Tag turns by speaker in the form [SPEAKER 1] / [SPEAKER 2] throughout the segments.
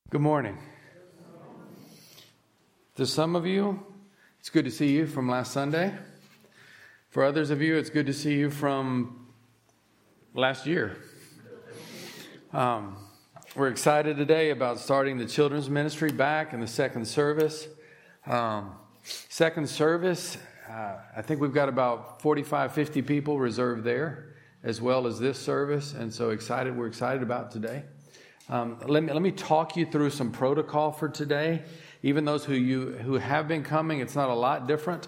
[SPEAKER 1] Good morning. To some of you, it's good to see you from last Sunday. For others of you, it's good to see you from last year. We're excited today about starting the children's ministry back in the second service. I think we've got about 45, 50 people reserved there, as well as this service. And so we're excited about today. Let me talk you through some protocol for today. Even those who have been coming, it's not a lot different.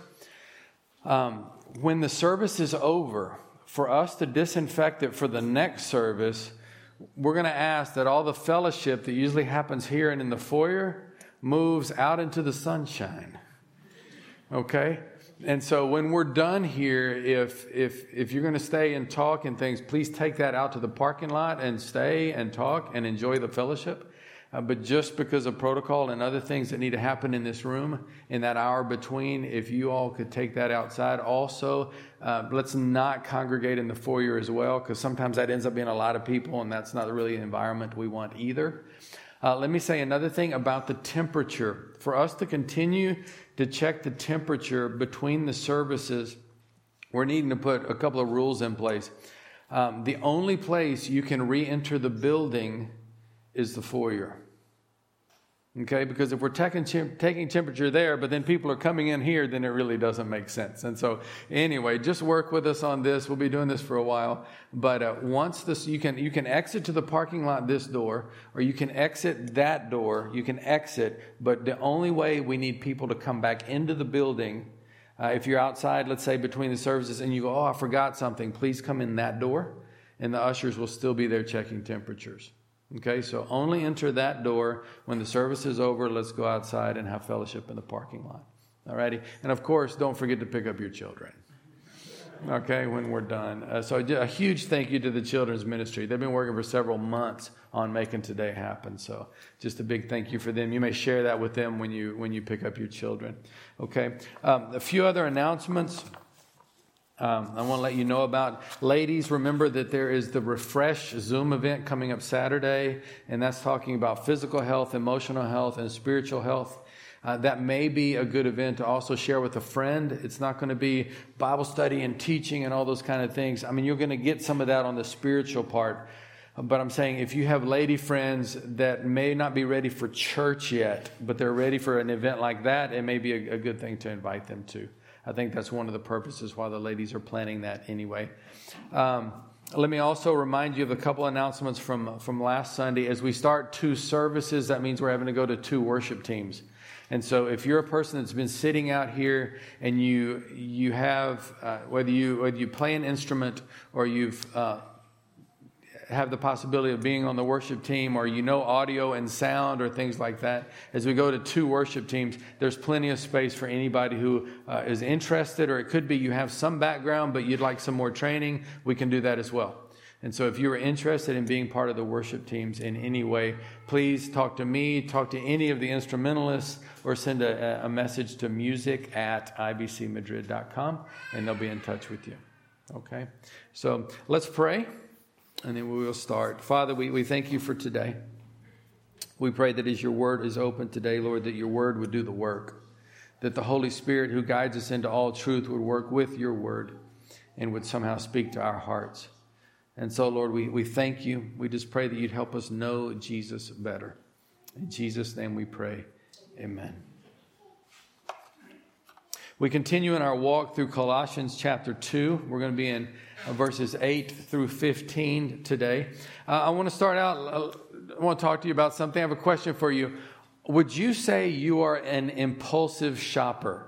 [SPEAKER 1] When the service is over, for us to disinfect it for the next service, we're going to ask that all the fellowship that usually happens here and in the foyer moves out into the sunshine. Okay? And so when we're done here, if you're going to stay and talk and things, please take that out to the parking lot and stay and talk and enjoy the fellowship. But just because of protocol and other things that need to happen in this room in that hour between, if you all could take that outside. Also, let's not congregate in the foyer as well, because sometimes that ends up being a lot of people, and that's not really the environment we want either. Let me say another thing about the temperature. For us to continue to check the temperature between the services, we're needing to put a couple of rules in place. The only place you can re-enter the building is the foyer. Okay, because if we're taking temperature there, but then people are coming in here, then it really doesn't make sense. And so anyway, just work with us on this. We'll be doing this for a while. But once this, you can exit to the parking lot this door, or you can exit that door. You can exit, but the only way we need people to come back into the building, if you're outside, let's say between the services, and you go, I forgot something, please come in that door, and the ushers will still be there checking temperatures. Okay, so only enter that door. When the service is over, let's go outside and have fellowship in the parking lot. Alrighty? And of course, don't forget to pick up your children. Okay, when we're done. So a huge thank you to the children's ministry. They've been working for several months on making today happen. So just a big thank you for them. You may share that with them when you pick up your children. Okay, a few other announcements. I want to let you know about. Ladies, remember that there is the Refresh Zoom event coming up Saturday, and that's talking about physical health, emotional health, and spiritual health. That may be a good event to also share with a friend. It's not going to be Bible study and teaching and all those kind of things. I mean, you're going to get some of that on the spiritual part. But I'm saying if you have lady friends that may not be ready for church yet, but they're ready for an event like that, it may be a good thing to invite them to. I think that's one of the purposes why the ladies are planning that anyway. Let me also remind you of a couple announcements from last Sunday. As we start 2 services, that means we're having to go to 2 worship teams. And so if you're a person that's been sitting out here and you have, whether you play an instrument or you've have the possibility of being on the worship team, or audio and sound or things like that, as we go to 2 worship teams, there's plenty of space for anybody who is interested, or it could be you have some background but you'd like some more training. We can do that as well. And so if you're interested in being part of the worship teams in any way, please talk to me, talk to any of the instrumentalists, or send a message to music@ibcmadrid.com, and they'll be in touch with you. Okay? So let's pray. And then we will start. Father, we thank you for today. We pray that as your word is open today, Lord, that your word would do the work. That the Holy Spirit who guides us into all truth would work with your word and would somehow speak to our hearts. And so, Lord, we thank you. We just pray that you'd help us know Jesus better. In Jesus' name we pray. Amen. We continue in our walk through Colossians chapter 2. We're going to be in verses 8 through 15 today. I want to start out, I want to talk to you about something. I have a question for you. Would you say you are an impulsive shopper?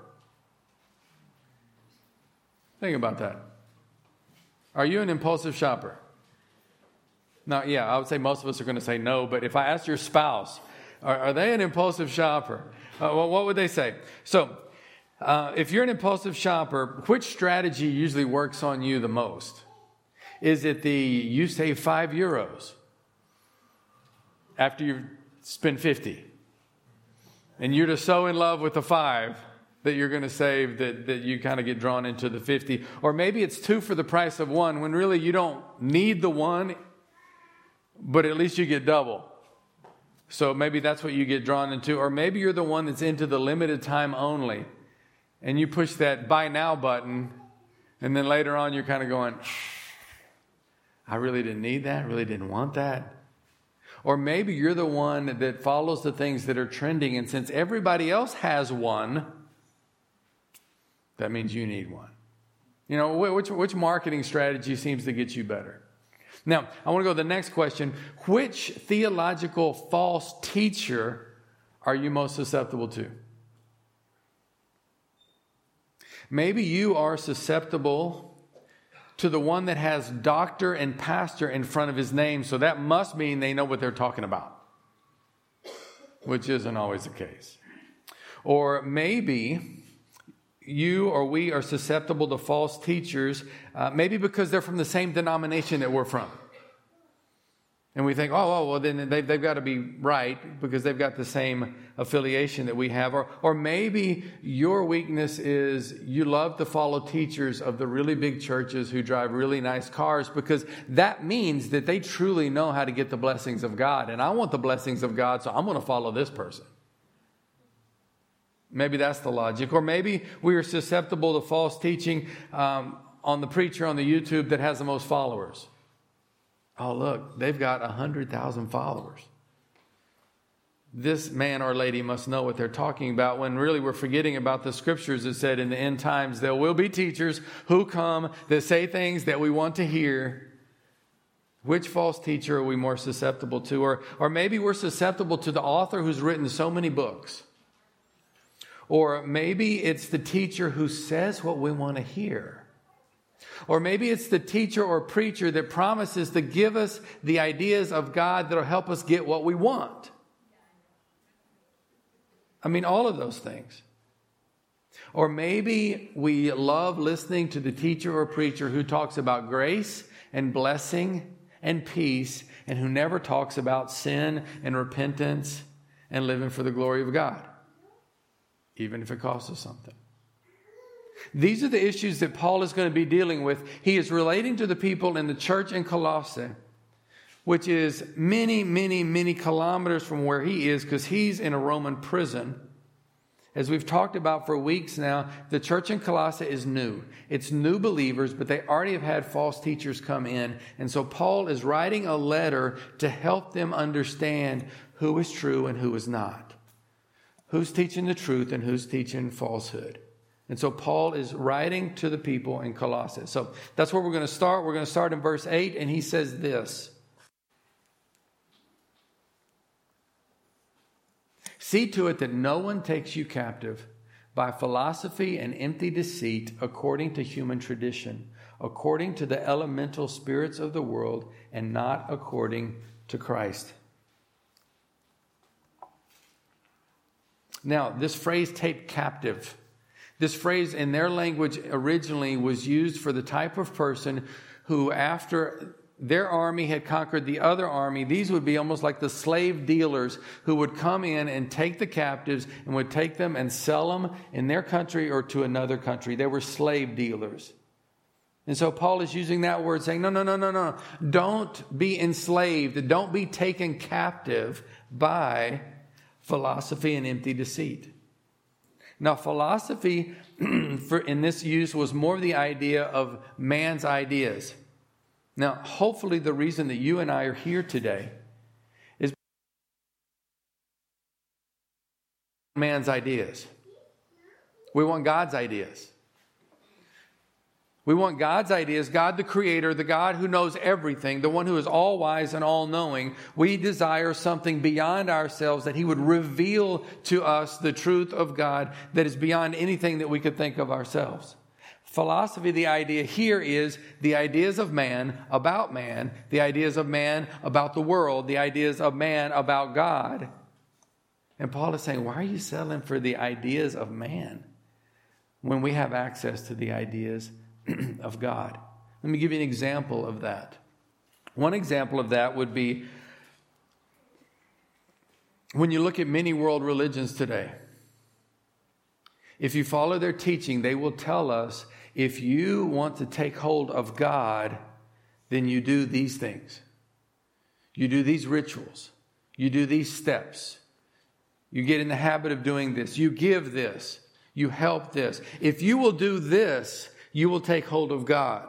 [SPEAKER 1] Think about that. Are you an impulsive shopper? Now, yeah, I would say most of us are going to say no, but if I asked your spouse, are they an impulsive shopper? Well, what would they say? So, if you're an impulsive shopper, which strategy usually works on you the most? Is it you save €5 after you spend 50, and you're just so in love with the 5 that you're going to save that you kind of get drawn into the 50? Or maybe it's 2 for the price of 1, when really you don't need the 1, but at least you get double. So maybe that's what you get drawn into. Or maybe you're the one that's into the limited time only. And you push that buy now button. And then later on you're kind of going, I really didn't need that. Really didn't want that. Or maybe you're the one that follows the things that are trending. And since everybody else has one, that means you need one. You know, which marketing strategy seems to get you better? Now, I want to go to the next question. Which theological false teacher are you most susceptible to? Maybe you are susceptible to the one that has doctor and pastor in front of his name, so that must mean they know what they're talking about, which isn't always the case. Or maybe you or we are susceptible to false teachers, maybe because they're from the same denomination that we're from. And we think, well, then they've got to be right because they've got the same affiliation that we have. Or maybe your weakness is you love to follow teachers of the really big churches who drive really nice cars because that means that they truly know how to get the blessings of God. And I want the blessings of God, so I'm going to follow this person. Maybe that's the logic. Or maybe we are susceptible to false teaching on the preacher on the YouTube that has the most followers. Oh, look, they've got 100,000 followers. This man or lady must know what they're talking about, when really we're forgetting about the scriptures that said in the end times there will be teachers who come that say things that we want to hear. Which false teacher are we more susceptible to? Or maybe we're susceptible to the author who's written so many books. Or maybe it's the teacher who says what we want to hear. Or maybe it's the teacher or preacher that promises to give us the ideas of God that will help us get what we want. I mean, all of those things. Or maybe we love listening to the teacher or preacher who talks about grace and blessing and peace and who never talks about sin and repentance and living for the glory of God, even if it costs us something. These are the issues that Paul is going to be dealing with. He is relating to the people in the church in Colossae, which is many, many, many kilometers from where he is because he's in a Roman prison. As we've talked about for weeks now, the church in Colossae is new. It's new believers, but they already have had false teachers come in. And so Paul is writing a letter to help them understand who is true and who is not. Who's teaching the truth and who's teaching falsehood. And so Paul is writing to the people in Colossae. So that's where we're going to start. We're going to start in verse 8, and he says this. See to it that no one takes you captive by philosophy and empty deceit according to human tradition, according to the elemental spirits of the world, and not according to Christ. Now, this phrase, take captive, this phrase in their language originally was used for the type of person who, after their army had conquered the other army, these would be almost like the slave dealers who would come in and take the captives and would take them and sell them in their country or to another country. They were slave dealers. And so Paul is using that word saying, no. Don't be enslaved. Don't be taken captive by philosophy and empty deceit. Now, philosophy in this use was more of the idea of man's ideas. Now, hopefully the reason that you and I are here today is man's ideas. We want God's ideas. We want God's ideas, God the Creator, the God who knows everything, the one who is all wise and all knowing. We desire something beyond ourselves, that He would reveal to us the truth of God that is beyond anything that we could think of ourselves. Philosophy, the idea here is the ideas of man about man, the ideas of man about the world, the ideas of man about God. And Paul is saying, why are you settling for the ideas of man when we have access to the ideas of God? Let me give you an example of that. One example of that would be when you look at many world religions today. If you follow their teaching, they will tell us, if you want to take hold of God, then you do these things. You do these rituals. You do these steps. You get in the habit of doing this. You give this. You help this. If you will do this, you will take hold of God.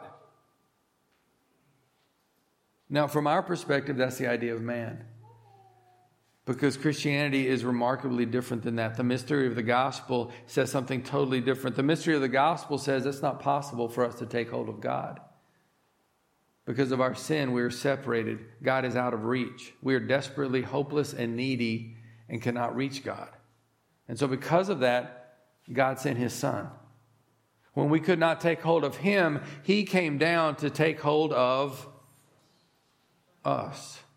[SPEAKER 1] Now, from our perspective, that's the idea of man. Because Christianity is remarkably different than that. The mystery of the gospel says something totally different. The mystery of the gospel says it's not possible for us to take hold of God. Because of our sin, we are separated. God is out of reach. We are desperately hopeless and needy and cannot reach God. And so because of that, God sent His Son. When we could not take hold of Him, He came down to take hold of us.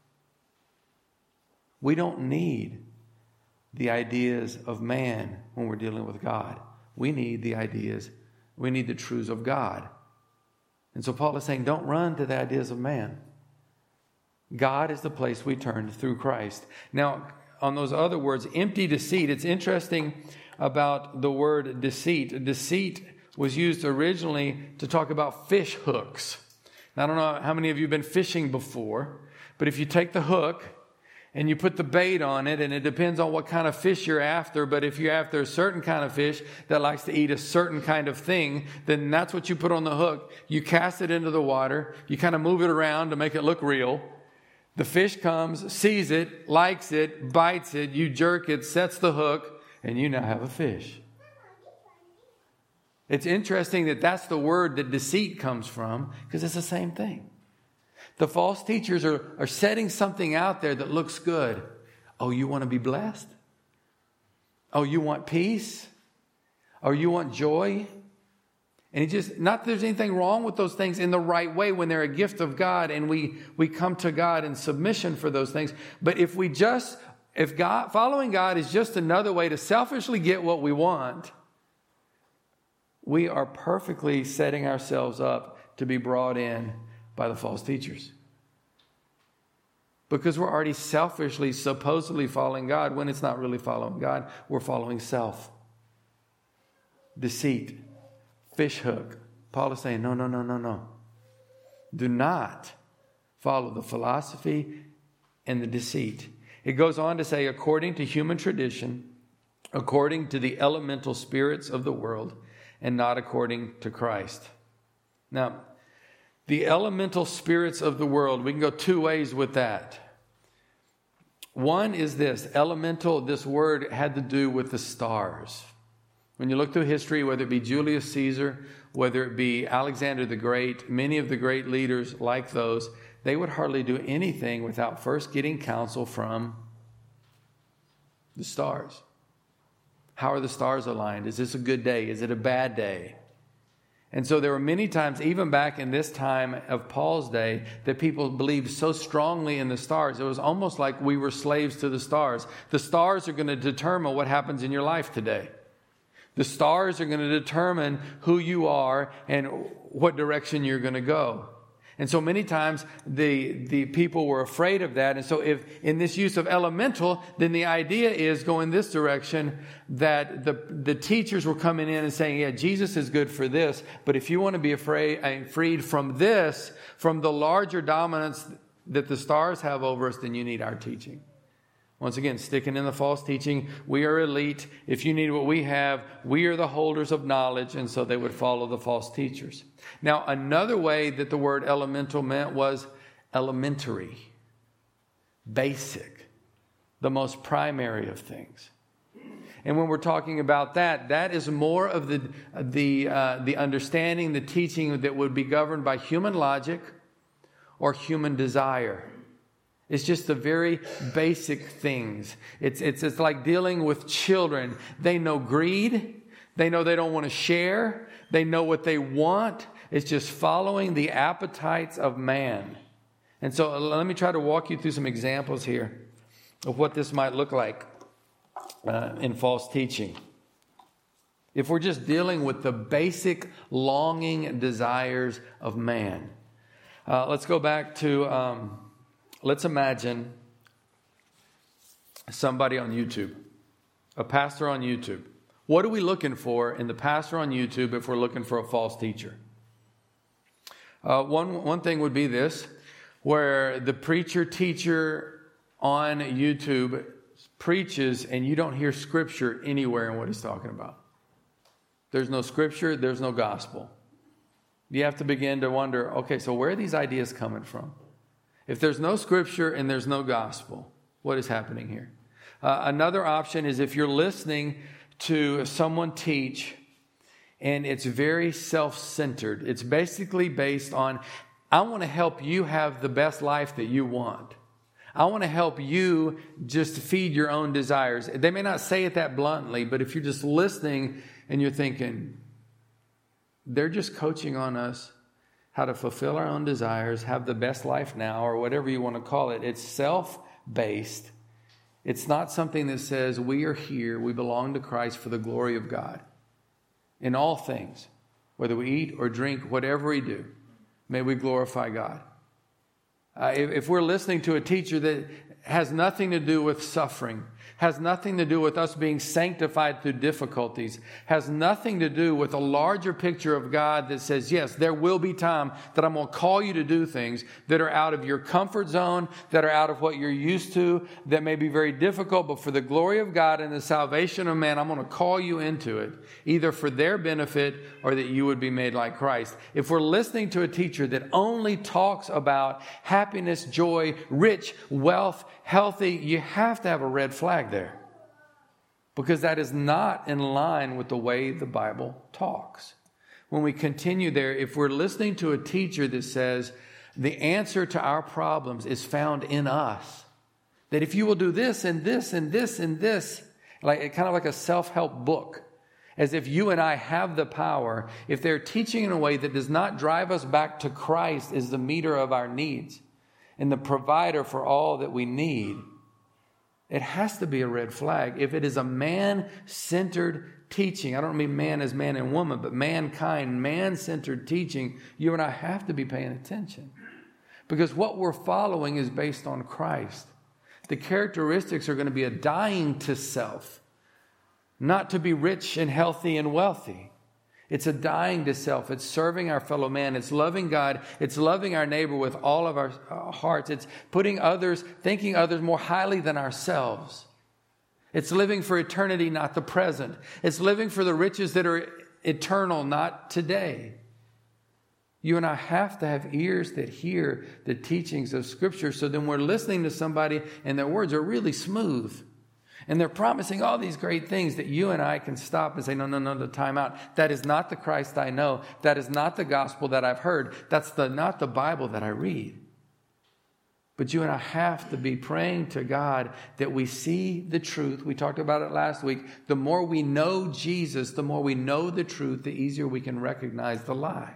[SPEAKER 1] We don't need the ideas of man when we're dealing with God. We need the truths of God. And so Paul is saying, don't run to the ideas of man. God is the place we turn through Christ. Now, on those other words, empty deceit, it's interesting about the word deceit. Deceit was used originally to talk about fish hooks. Now, I don't know how many of you have been fishing before, but if you take the hook and you put the bait on it, and it depends on what kind of fish you're after, but if you're after a certain kind of fish that likes to eat a certain kind of thing, then that's what you put on the hook. You cast it into the water, you kind of move it around to make it look real. The fish comes, sees it, likes it, bites it, you jerk it, sets the hook, and you now have a fish. It's interesting that that's the word that deceit comes from, because it's the same thing. The false teachers are setting something out there that looks good. Oh, you want to be blessed? Oh, you want peace? Or you want joy? And not that there's anything wrong with those things in the right way when they're a gift of God and we come to God in submission for those things. But if following God is just another way to selfishly get what we want, we are perfectly setting ourselves up to be brought in by the false teachers. Because we're already selfishly, supposedly following God when it's not really following God. We're following self. Deceit. Fish hook. Paul is saying, no. Do not follow the philosophy and the deceit. It goes on to say, according to human tradition, according to the elemental spirits of the world, and not according to Christ. Now, the elemental spirits of the world, we can go two ways with that. One is this. Elemental, this word had to do with the stars. When you look through history, whether it be Julius Caesar, whether it be Alexander the Great, many of the great leaders like those, they would hardly do anything without first getting counsel from the stars. How are the stars aligned? Is this a good day? Is it a bad day? And so there were many times, even back in this time of Paul's day, that people believed so strongly in the stars. It was almost like we were slaves to the stars. The stars are going to determine what happens in your life today. The stars are going to determine who you are and what direction you're going to go. And so many times the people were afraid of that. And so if in this use of elemental, then the idea is going this direction, that the teachers were coming in and saying, yeah, Jesus is good for this. But if you want to be freed from this, from the larger dominance that the stars have over us, then you need our teaching. Once again, sticking in the false teaching, we are elite. If you need what we have, we are the holders of knowledge. And so they would follow the false teachers. Now, another way that the word elemental meant was elementary, basic, the most primary of things. And when we're talking about that is more of the understanding, the teaching that would be governed by human logic or human desire. It's just the very basic things. It's like dealing with children. They know greed. They know they don't want to share. They know what they want. It's just following the appetites of man. And so let me try to walk you through some examples here of what this might look like in false teaching. If we're just dealing with the basic longing desires of man. Let's go back to... Let's imagine somebody on YouTube, a pastor on YouTube. What are we looking for in the pastor on YouTube if we're looking for a false teacher? One thing would be this, where the preacher, teacher on YouTube preaches and you don't hear scripture anywhere in what he's talking about. There's no scripture, there's no gospel. You have to begin to wonder, okay, so where are these ideas coming from? If there's no scripture and there's no gospel, what is happening here? Another option is if you're listening to someone teach and it's very self-centered. It's basically based on, I want to help you have the best life that you want. I want to help you just feed your own desires. They may not say it that bluntly, but if you're just listening and you're thinking, they're just coaching on us how to fulfill our own desires, have the best life now, or whatever you want to call it. It's self-based. It's not something that says we are here, we belong to Christ for the glory of God. In all things, whether we eat or drink, whatever we do, may we glorify God. If we're listening to a teacher that has nothing to do with suffering, has nothing to do with us being sanctified through difficulties, has nothing to do with a larger picture of God that says, yes, there will be time that I'm going to call you to do things that are out of your comfort zone, that are out of what you're used to, that may be very difficult, but for the glory of God and the salvation of man, I'm going to call you into it, either for their benefit or that you would be made like Christ. If we're listening to a teacher that only talks about happiness, joy, rich, wealth, healthy, you have to have a red flag there. Because that is not in line with the way the Bible talks. When we continue there, if we're listening to a teacher that says the answer to our problems is found in us, that if you will do this and this and this and this, like kind of like a self-help book, as if you and I have the power, if they're teaching in a way that does not drive us back to Christ as the meter of our needs and the provider for all that we need, it has to be a red flag. If it is a man-centered teaching, I don't mean man as man and woman, but mankind, man-centered teaching, you and I have to be paying attention. Because what we're following is based on Christ. The characteristics are going to be a dying to self, not to be rich and healthy and wealthy. It's a dying to self. It's serving our fellow man. It's loving God. It's loving our neighbor with all of our hearts. It's putting others, thinking others more highly than ourselves. It's living for eternity, not the present. It's living for the riches that are eternal, not today. You and I have to have ears that hear the teachings of Scripture, so then we're listening to somebody and their words are really smooth. And they're promising all these great things that you and I can stop and say, no, the time out. That is not the Christ I know. That is not the gospel that I've heard. That's not the Bible that I read. But you and I have to be praying to God that we see the truth. We talked about it last week. The more we know Jesus, the more we know the truth, the easier we can recognize the lie.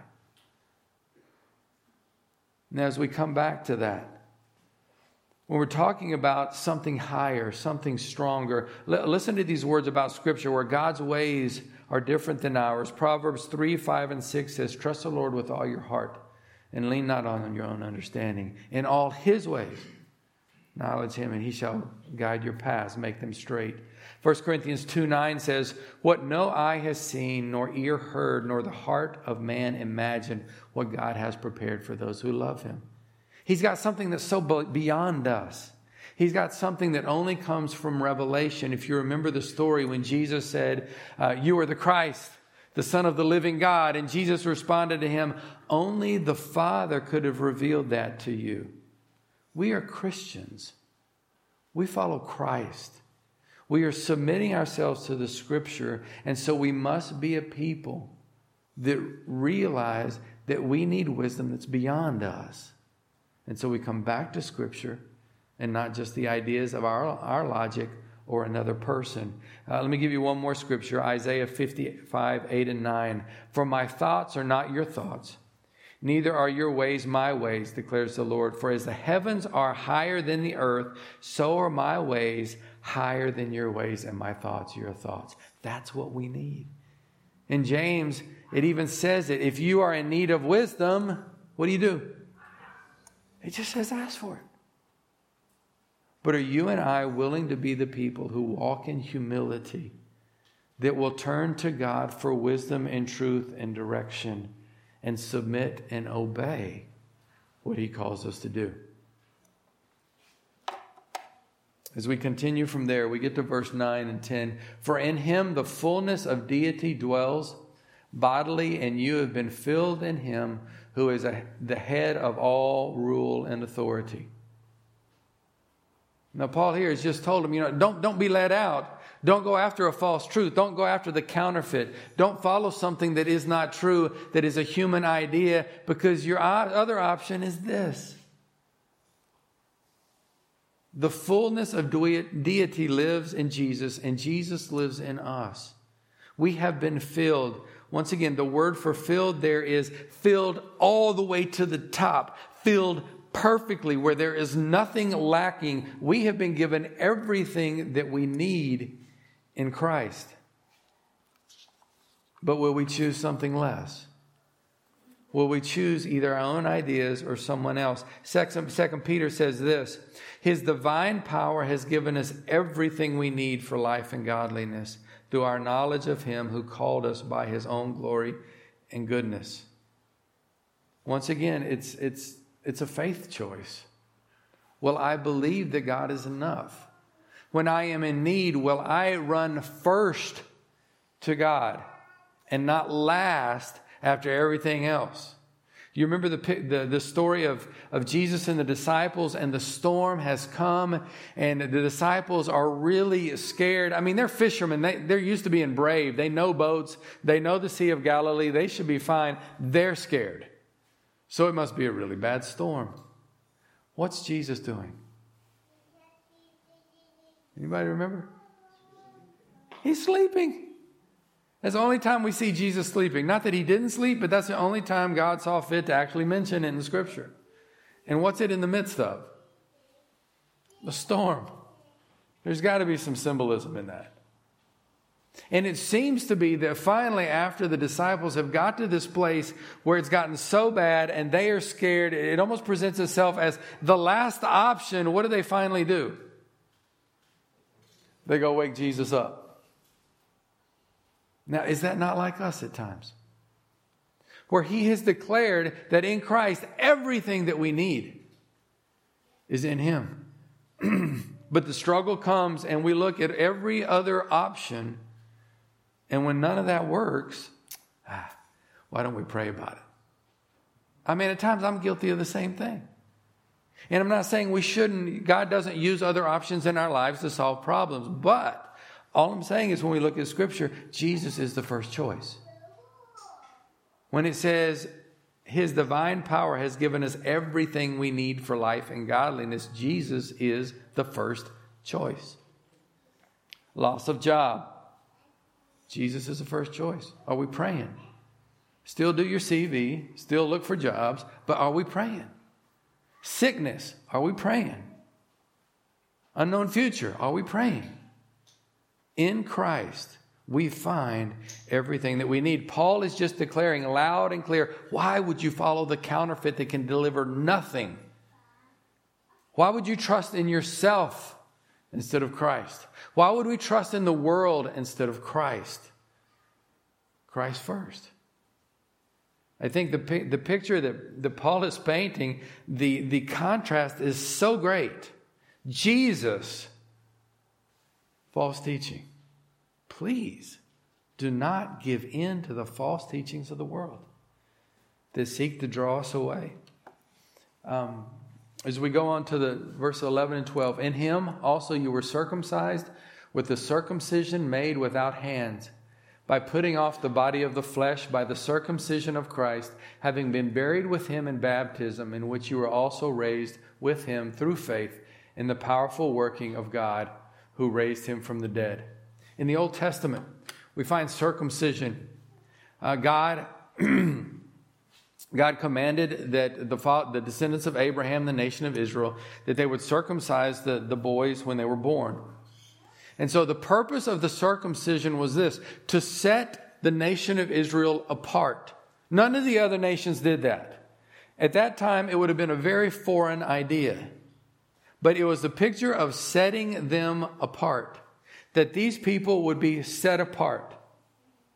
[SPEAKER 1] Now, as we come back to that, when we're talking about something higher, something stronger, listen to these words about Scripture where God's ways are different than ours. Proverbs 3, 5, and 6 says, trust the Lord with all your heart and lean not on your own understanding. In all His ways, acknowledge Him and He shall guide your paths, make them straight. 1 Corinthians 2:9 says, what no eye has seen, nor ear heard, nor the heart of man imagined, what God has prepared for those who love Him. He's got something that's so beyond us. He's got something that only comes from revelation. If you remember the story when Jesus said, you are the Christ, the Son of the living God. And Jesus responded to him, only the Father could have revealed that to you. We are Christians. We follow Christ. We are submitting ourselves to the Scripture. And so we must be a people that realize that we need wisdom that's beyond us. And so we come back to Scripture and not just the ideas of our logic or another person. Let me give you one more scripture, Isaiah 55, 8 and 9. For my thoughts are not your thoughts, neither are your ways my ways, declares the Lord. For as the heavens are higher than the earth, so are my ways higher than your ways, and my thoughts your thoughts. That's what we need. In James, it even says it. If you are in need of wisdom, what do? It just says ask for it. But are you and I willing to be the people who walk in humility, that will turn to God for wisdom and truth and direction and submit and obey what He calls us to do? As we continue from there, we get to verse 9 and 10. For in him the fullness of deity dwells bodily, and you have been filled in him who is the head of all rule and authority. Now, Paul here has just told him, don't be led out. Don't go after a false truth. Don't go after the counterfeit. Don't follow something that is not true, that is a human idea, because your other option is this. The fullness of deity lives in Jesus, and Jesus lives in us. We have been filled. Once again, the word for filled there is filled all the way to the top, filled perfectly, where there is nothing lacking. We have been given everything that we need in Christ. But will we choose something less? Will we choose either our own ideas or someone else? Second Peter says this: His divine power has given us everything we need for life and godliness through our knowledge of Him who called us by His own glory and goodness. Once again, it's a faith choice. Will I believe that God is enough? When I am in need, will I run first to God and not last after everything else? You remember the story of Jesus and the disciples, and the storm has come, and the disciples are really scared. I mean, they're fishermen. They're used to being brave. They know boats. They know the Sea of Galilee. They should be fine. They're scared. So it must be a really bad storm. What's Jesus doing? Anybody remember? He's sleeping. That's the only time we see Jesus sleeping. Not that He didn't sleep, but that's the only time God saw fit to actually mention it in the Scripture. And what's it in the midst of? The storm. There's got to be some symbolism in that. And it seems to be that finally, after the disciples have got to this place where it's gotten so bad and they are scared, it almost presents itself as the last option. What do they finally do? They go wake Jesus up. Now, is that not like us at times? Where He has declared that in Christ, everything that we need is in Him. But the struggle comes and we look at every other option. And when none of that works, why don't we pray about it? I mean, at times I'm guilty of the same thing. And I'm not saying we shouldn't. God doesn't use other options in our lives to solve problems. But all I'm saying is when we look at Scripture, Jesus is the first choice. When it says His divine power has given us everything we need for life and godliness, Jesus is the first choice. Loss of job. Jesus is the first choice. Are we praying? Still do your CV, still look for jobs, but are we praying? Sickness, are we praying? Unknown future, are we praying? In Christ, we find everything that we need. Paul is just declaring loud and clear, why would you follow the counterfeit that can deliver nothing? Why would you trust in yourself instead of Christ? Why would we trust in the world instead of Christ? Christ first. I think the picture that Paul is painting, the contrast is so great. Jesus, false teaching. Please do not give in to the false teachings of the world that seek to draw us away. As we go on to the verse 11 and 12, in Him also you were circumcised with the circumcision made without hands, by putting off the body of the flesh by the circumcision of Christ, having been buried with Him in baptism, in which you were also raised with Him through faith in the powerful working of God who raised Him from the dead. In the Old Testament, we find circumcision. God commanded that the descendants of Abraham, the nation of Israel, that they would circumcise the boys when they were born. And so the purpose of the circumcision was this: to set the nation of Israel apart. None of the other nations did that. At that time, it would have been a very foreign idea. But it was the picture of setting them apart, that these people would be set apart.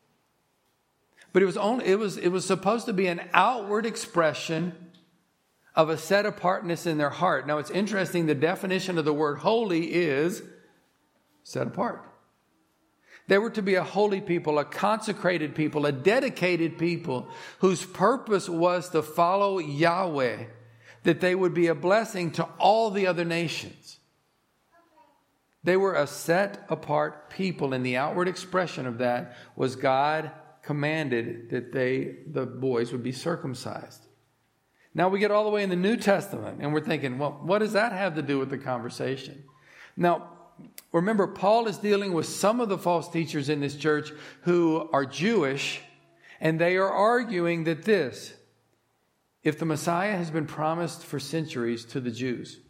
[SPEAKER 1] But it was supposed to be an outward expression of a set apartness in their heart. Now it's interesting, the definition of the word holy is set apart. They were to be a holy people, a consecrated people, a dedicated people whose purpose was to follow Yahweh, that they would be a blessing to all the other nations. They were a set apart people, and the outward expression of that was God commanded that the boys would be circumcised. Now we get all the way in the New Testament and we're thinking, well, what does that have to do with the conversation? Now, remember, Paul is dealing with some of the false teachers in this church who are Jewish, and they are arguing that if the Messiah has been promised for centuries to the Jews,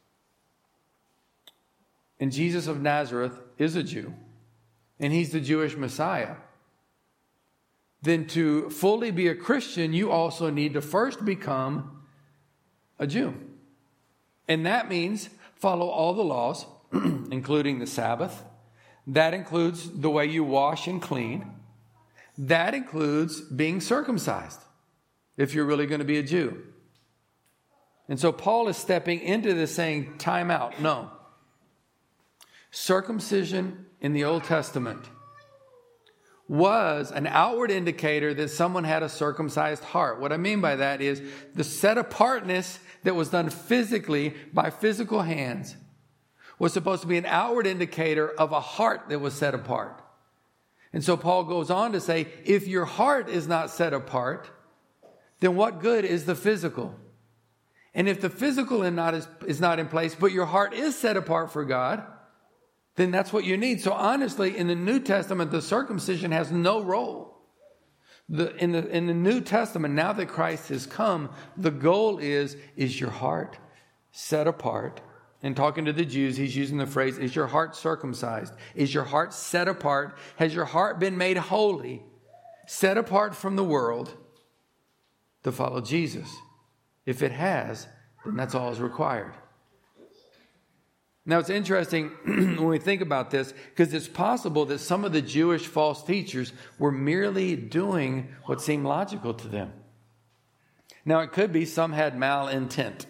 [SPEAKER 1] and Jesus of Nazareth is a Jew, and he's the Jewish Messiah, then to fully be a Christian, you also need to first become a Jew. And that means follow all the laws, including the Sabbath. That includes the way you wash and clean. That includes being circumcised, if you're really going to be a Jew. And so Paul is stepping into this saying, time out. No. Circumcision in the Old Testament was an outward indicator that someone had a circumcised heart. What I mean by that is the set apartness that was done physically by physical hands was supposed to be an outward indicator of a heart that was set apart. And so Paul goes on to say, if your heart is not set apart, then what good is the physical? And if the physical is not in place, but your heart is set apart for God, then that's what you need. So honestly, in the New Testament, the circumcision has no role. In the New Testament, now that Christ has come, the goal is your heart set apart? And talking to the Jews, he's using the phrase, is your heart circumcised? Is your heart set apart? Has your heart been made holy, set apart from the world to follow Jesus? If it has, then that's all is required. Now, it's interesting when we think about this, because it's possible that some of the Jewish false teachers were merely doing what seemed logical to them. Now, it could be some had malintent.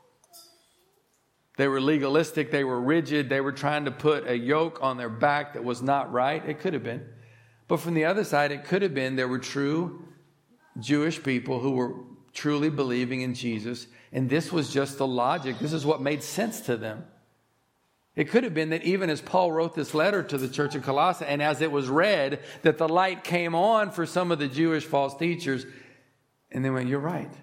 [SPEAKER 1] They were legalistic, they were rigid, they were trying to put a yoke on their back that was not right. It could have been. But from the other side, it could have been there were true Jewish people who were truly believing in Jesus, and this was just the logic. This is what made sense to them. It could have been that even as Paul wrote this letter to the church of Colossae, and as it was read, that the light came on for some of the Jewish false teachers, and they went, you're right.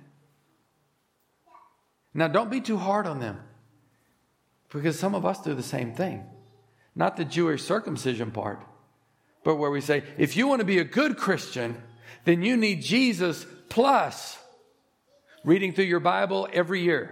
[SPEAKER 1] Now, don't be too hard on them, because some of us do the same thing. Not the Jewish circumcision part, but where we say, if you want to be a good Christian, then you need Jesus plus reading through your Bible every year.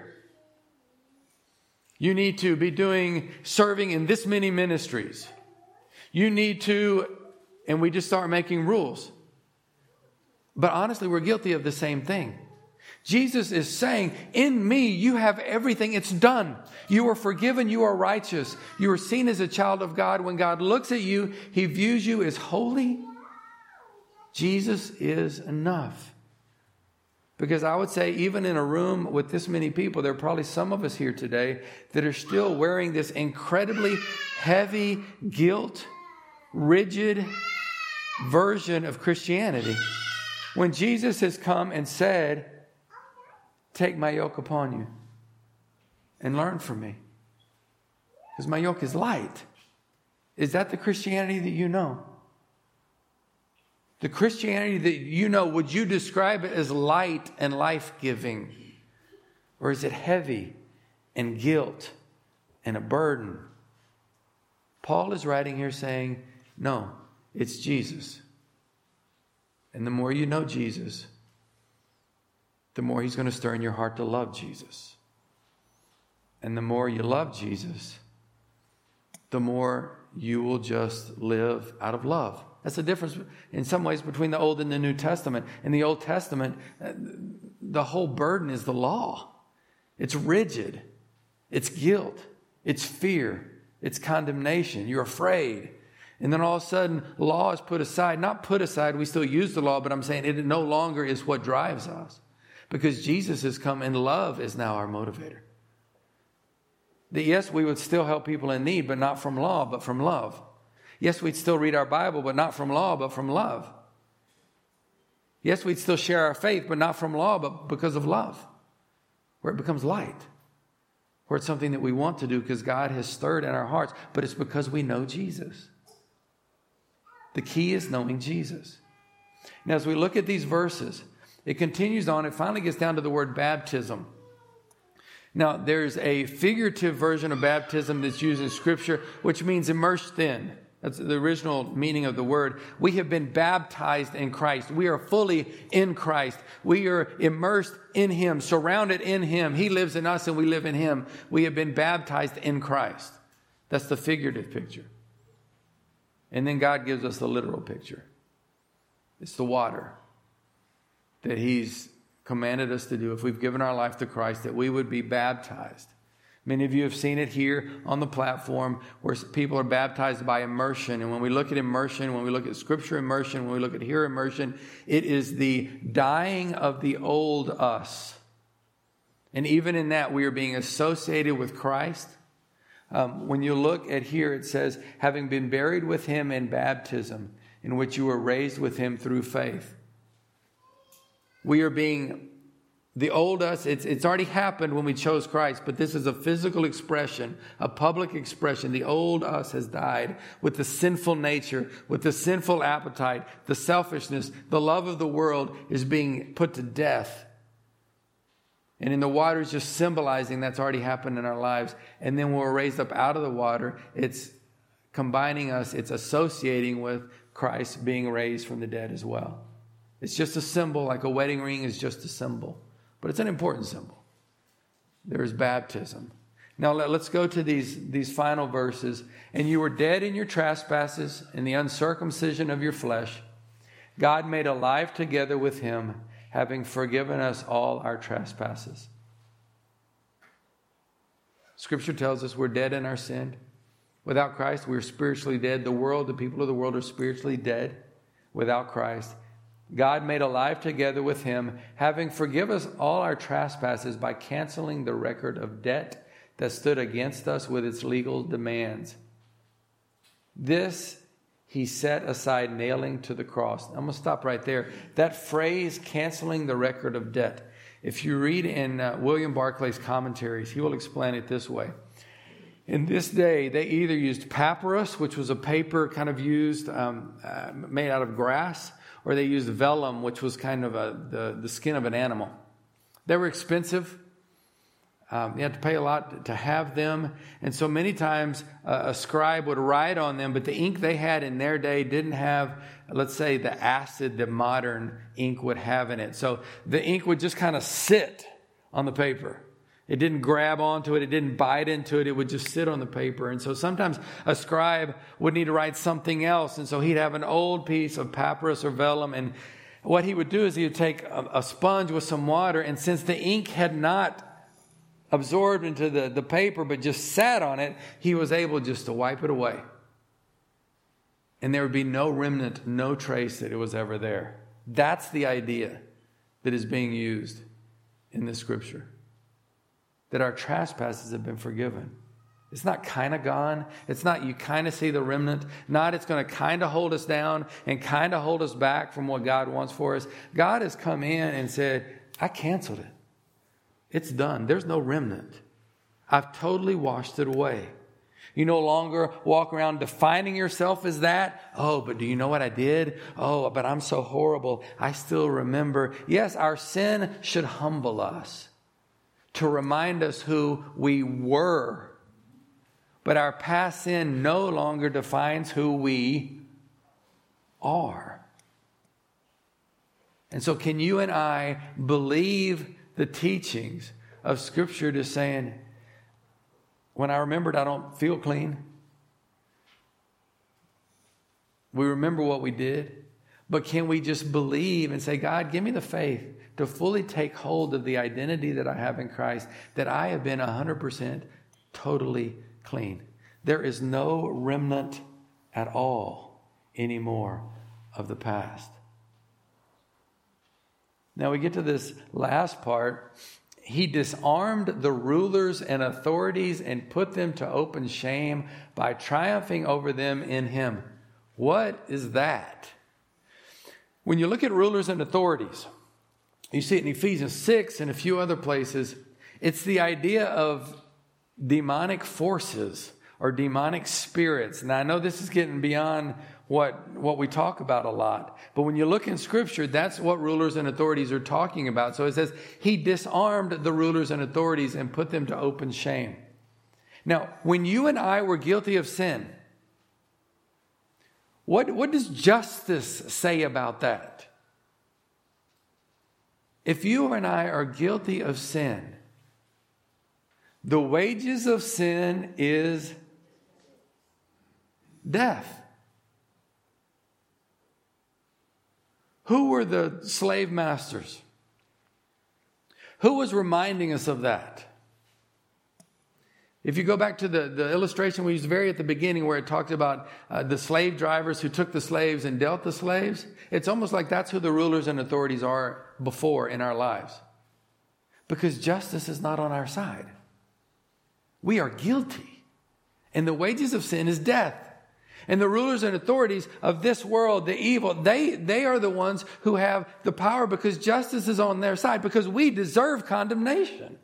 [SPEAKER 1] You need to be serving in this many ministries. You need to, and we just start making rules. But honestly, we're guilty of the same thing. Jesus is saying, in me, you have everything. It's done. You are forgiven. You are righteous. You are seen as a child of God. When God looks at you, He views you as holy. Jesus is enough. Because I would say, even in a room with this many people, there are probably some of us here today that are still wearing this incredibly heavy, guilt, rigid version of Christianity. When Jesus has come and said, take my yoke upon you and learn from me, because my yoke is light. Is that the Christianity that you know? The Christianity that you know, would you describe it as light and life-giving? Or is it heavy and guilt and a burden? Paul is writing here saying, no, it's Jesus. And the more you know Jesus, the more He's going to stir in your heart to love Jesus. And the more you love Jesus, the more you will just live out of love. That's the difference in some ways between the Old and the New Testament. In the Old Testament, the whole burden is the law. It's rigid. It's guilt. It's fear. It's condemnation. You're afraid. And then all of a sudden, law is put aside. Not put aside, we still use the law, but I'm saying it no longer is what drives us. Because Jesus has come and love is now our motivator. That yes, we would still help people in need, but not from law, but from love. Yes, we'd still read our Bible, but not from law, but from love. Yes, we'd still share our faith, but not from law, but because of love. Where it becomes light. Where it's something that we want to do because God has stirred in our hearts, but it's because we know Jesus. The key is knowing Jesus. Now, as we look at these verses, it continues on. It finally gets down to the word baptism. Now, there's a figurative version of baptism that's used in Scripture, which means immersed in. That's the original meaning of the word. We have been baptized in Christ. We are fully in Christ. We are immersed in Him, surrounded in Him. He lives in us and we live in Him. We have been baptized in Christ. That's the figurative picture. And then God gives us the literal picture. It's the water that He's commanded us to do if we've given our life to Christ, that we would be baptized. Many of you have seen it here on the platform where people are baptized by immersion. And when we look at immersion, when we look at Scripture immersion, when we look at here immersion, it is the dying of the old us. And even in that, we are being associated with Christ. When you look at here, it says, having been buried with Him in baptism, in which you were raised with Him through faith. We are being... The old us, it's already happened when we chose Christ, but this is a physical expression, a public expression. The old us has died with the sinful nature, with the sinful appetite, the selfishness, the love of the world is being put to death. And in the water is just symbolizing that's already happened in our lives. And then when we're raised up out of the water, it's combining us, it's associating with Christ being raised from the dead as well. It's just a symbol, like a wedding ring is just a symbol. But it's an important symbol. There is baptism. Now let's go to these final verses. And you were dead in your trespasses, in the uncircumcision of your flesh. God made alive together with Him, having forgiven us all our trespasses. Scripture tells us we're dead in our sin. Without Christ, we're spiritually dead. The people of the world are spiritually dead without Christ. God made alive together with Him, having forgiven us all our trespasses by canceling the record of debt that stood against us with its legal demands. This He set aside, nailing to the cross. I'm going to stop right there. That phrase, canceling the record of debt. If you read in William Barclay's commentaries, he will explain it this way. In this day, they either used papyrus, which was a paper kind of used, made out of grass, or they used vellum, which was kind of the skin of an animal. They were expensive. You had to pay a lot to have them. And so many times a scribe would write on them, but the ink they had in their day didn't have, let's say, the acid that modern ink would have in it. So the ink would just kind of sit on the paper. It didn't grab onto it. It didn't bite into it. It would just sit on the paper. And so sometimes a scribe would need to write something else. And so he'd have an old piece of papyrus or vellum. And what he would do is he would take a sponge with some water. And since the ink had not absorbed into the paper but just sat on it, he was able just to wipe it away. And there would be no remnant, no trace that it was ever there. That's the idea that is being used in this Scripture. That our trespasses have been forgiven. It's not kind of gone. It's not you kind of see the remnant. Not it's going to kind of hold us down and kind of hold us back from what God wants for us. God has come in and said, I canceled it. It's done. There's no remnant. I've totally washed it away. You no longer walk around defining yourself as that. Oh, but do you know what I did? Oh, but I'm so horrible. I still remember. Yes, our sin should humble us, to remind us who we were. But our past sin no longer defines who we are. And so can you and I believe the teachings of Scripture to saying, when I remembered I don't feel clean. We remember what we did. But can we just believe and say, God, give me the faith to fully take hold of the identity that I have in Christ, that I have been 100% totally clean. There is no remnant at all anymore of the past. Now we get to this last part. He disarmed the rulers and authorities and put them to open shame by triumphing over them in him. What is that? When you look at rulers and authorities, you see it in Ephesians 6 and a few other places. It's the idea of demonic forces or demonic spirits. Now, I know this is getting beyond what we talk about a lot. But when you look in Scripture, that's what rulers and authorities are talking about. So it says, he disarmed the rulers and authorities and put them to open shame. Now, when you and I were guilty of sin, what does justice say about that? If you and I are guilty of sin, the wages of sin is death. Who were the slave masters? Who was reminding us of that? If you go back to the illustration we used very at the beginning where it talked about the slave drivers who took the slaves and dealt the slaves, it's almost like that's who the rulers and authorities are before in our lives. Because justice is not on our side. We are guilty. And the wages of sin is death. And the rulers and authorities of this world, the evil, they are the ones who have the power because justice is on their side, because we deserve condemnation.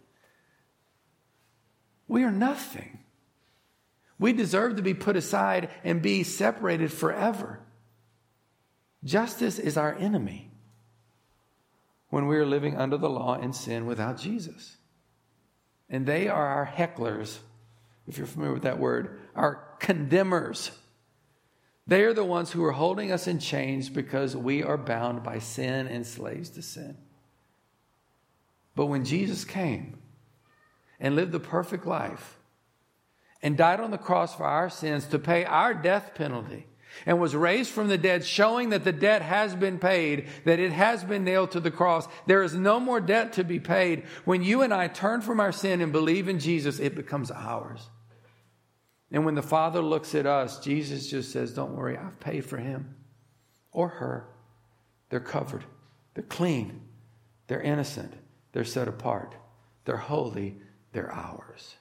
[SPEAKER 1] We are nothing. We deserve to be put aside and be separated forever. Justice is our enemy when we are living under the law in sin without Jesus. And they are our hecklers, if you're familiar with that word, our condemners. They are the ones who are holding us in chains because we are bound by sin and slaves to sin. But when Jesus came and lived the perfect life and died on the cross for our sins to pay our death penalty and was raised from the dead, showing that the debt has been paid, that it has been nailed to the cross, there is no more debt to be paid. When you and I turn from our sin and believe in Jesus, it becomes ours. And when the Father looks at us, Jesus just says, don't worry, I've paid for him or her. They're covered. They're clean. They're innocent. They're set apart. They're holy. They're ours.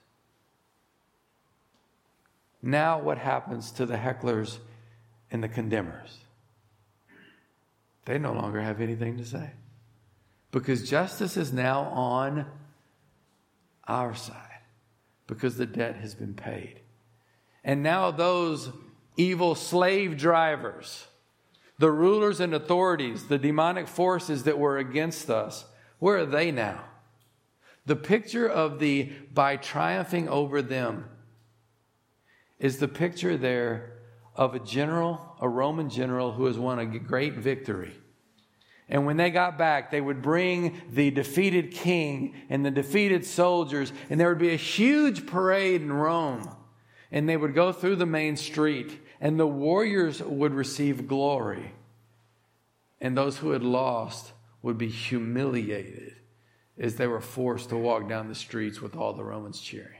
[SPEAKER 1] Now what happens to the hecklers and the condemners? They no longer have anything to say. Because justice is now on our side. Because the debt has been paid. And now those evil slave drivers, the rulers and authorities, the demonic forces that were against us, where are they now? The picture of the by triumphing over them is the picture there of a general, a Roman general who has won a great victory. And when they got back, they would bring the defeated king and the defeated soldiers, and there would be a huge parade in Rome. And they would go through the main street, and the warriors would receive glory. And those who had lost would be humiliated as they were forced to walk down the streets with all the Romans cheering.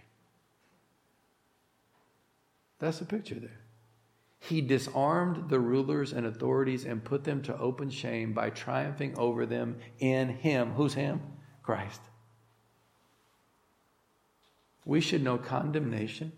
[SPEAKER 1] That's the picture there. He disarmed the rulers and authorities and put them to open shame by triumphing over them in him. Who's him? Christ. We should know condemnation.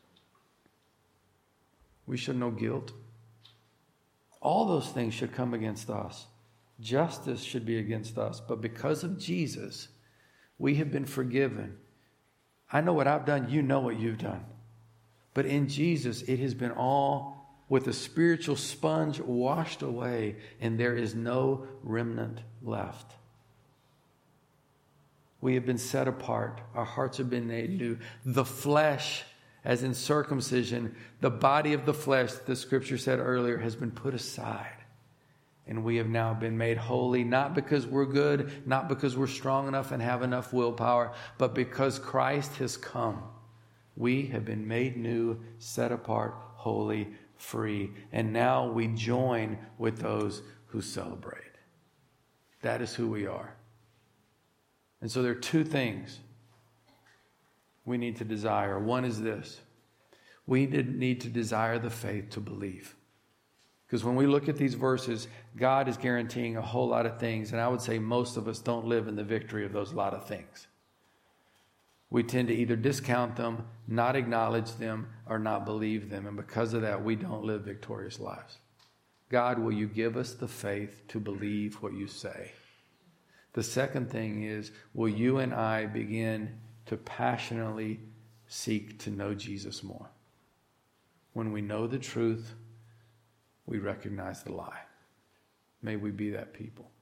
[SPEAKER 1] We should know guilt. All those things should come against us. Justice should be against us. But because of Jesus, we have been forgiven. I know what I've done. You know what you've done. But in Jesus, it has been all with a spiritual sponge washed away, and there is no remnant left. We have been set apart. Our hearts have been made new. The flesh, as in circumcision, the body of the flesh, the scripture said earlier, has been put aside. And we have now been made holy, not because we're good, not because we're strong enough and have enough willpower, but because Christ has come. We have been made new, set apart, holy, free. And now we join with those who celebrate. That is who we are. And so there are two things we need to desire. One is this. We need to desire the faith to believe. Because when we look at these verses, God is guaranteeing a whole lot of things. And I would say most of us don't live in the victory of those lot of things. We tend to either discount them, not acknowledge them, or not believe them. And because of that, we don't live victorious lives. God, will you give us the faith to believe what you say? The second thing is, will you and I begin to passionately seek to know Jesus more? When we know the truth, we recognize the lie. May we be that people.